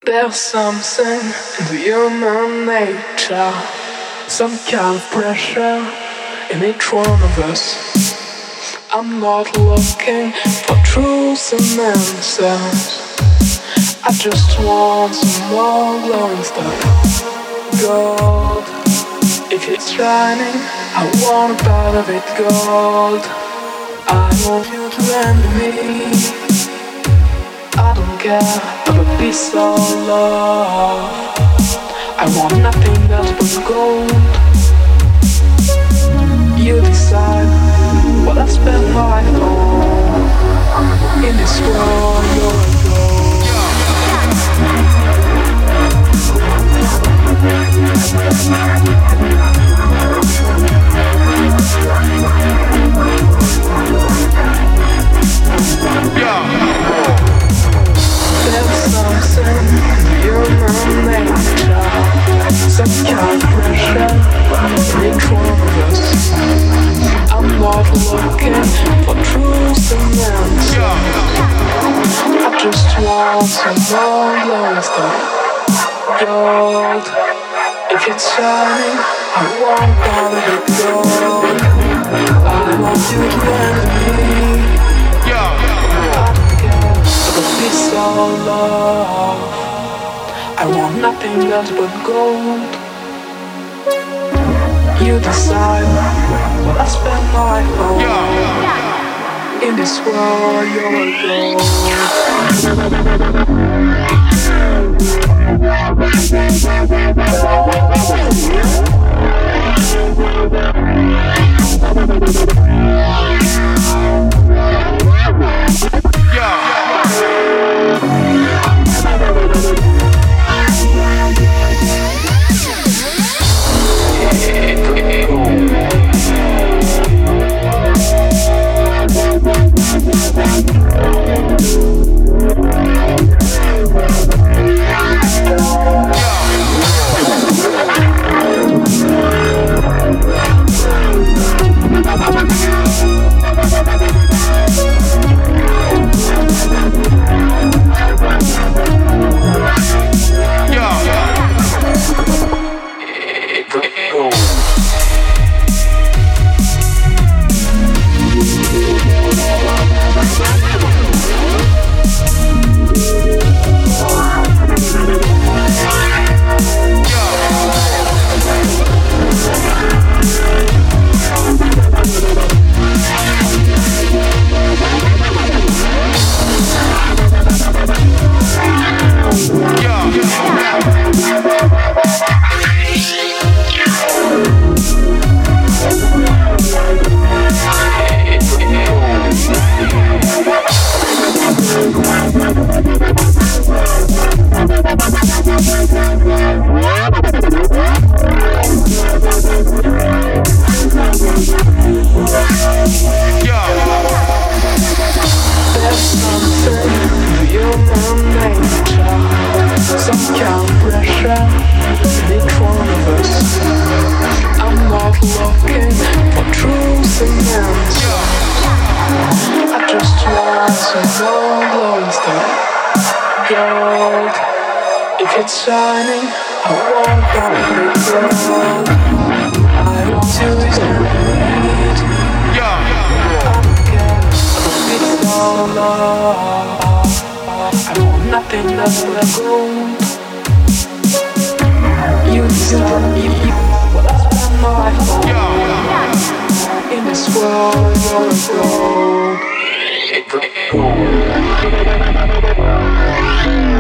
There's something in human nature, some kind of pressure in each one of us. I'm not looking for truths and answers. I just want some more glowing stuff. Gold, if it's shining, I want a part of it. Gold, I want you to lend me. I don't care about peace or love. I want nothing else but gold. You decide what I spend my life on. In this world, you're a gold. There's something in human nature, some kind of pressure in each one of us. I'm not looking for truths and answers. I just want some more glowing stuff. Gold, if it's shining, I want all of it. Gold, I want you to lend me. I don't care about peace or love. I want nothing else but gold. You decide what I spend my life on. In this world, you're a shining, I want all of it. Gold, I want to read. I don't care about peace or love. I want nothing else but gold. You decide what I spend my life on. In this world, you're a gold.